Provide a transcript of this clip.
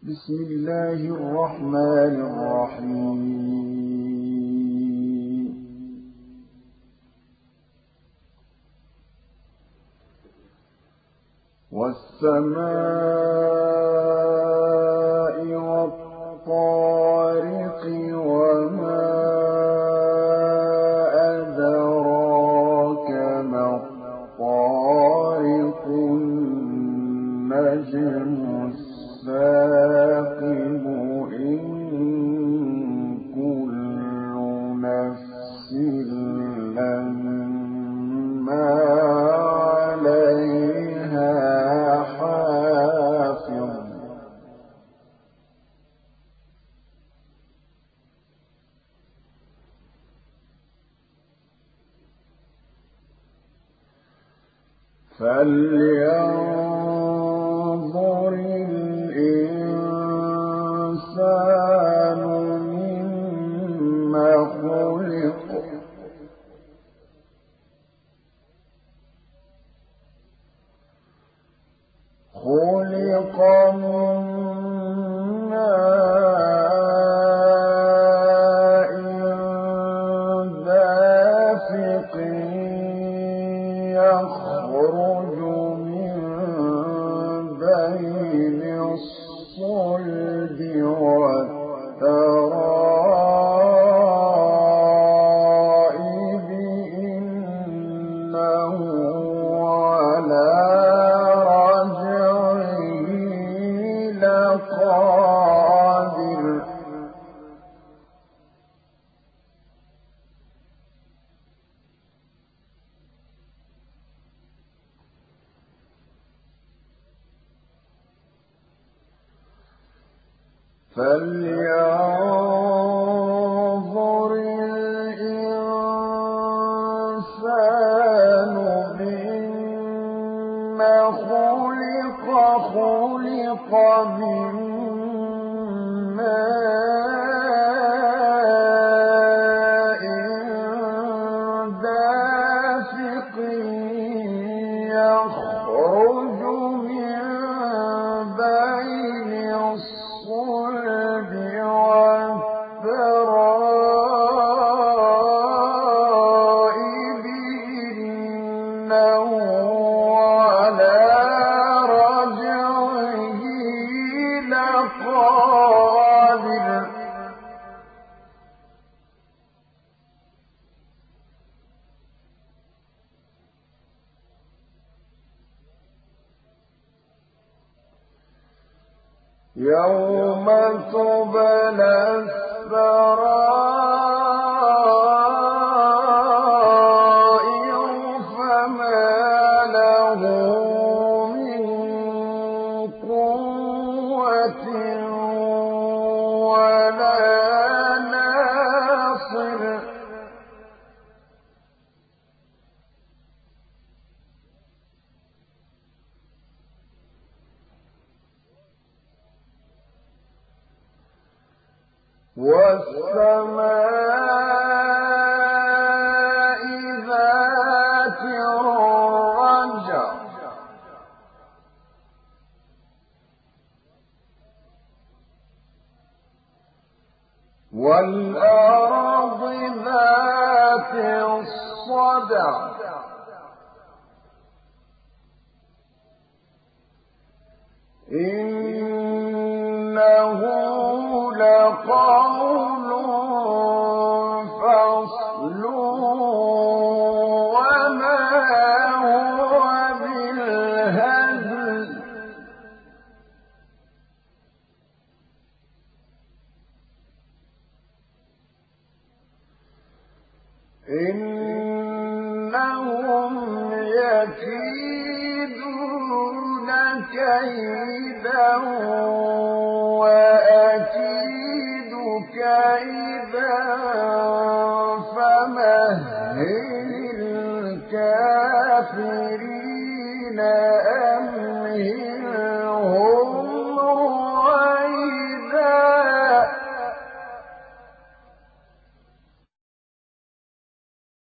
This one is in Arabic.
بسم الله الرحمن الرحيم والسماء والطارق وما أدراك ما الطارق النجم الثاقب إن كل نفس لما عليها حافظ فلينظر الإنسان مما خلق خلق من ماء دافق يخرج من بين الصلب والترائب إنه على رجعه لقادر فلينظر الإنسان مما خلق خلق من ماء دافق يخرج من بين الصلب والترائب إنه على رجعه لقادر يوم تبلى السرائر فما له من قوة ولا ناصر والسماء ذات الرجع والأرض ذات الصدع إنه لقول فصل وما هو بالهزل إنهم يكيدون كيدا وأكيد كيدا فمهل الكافرين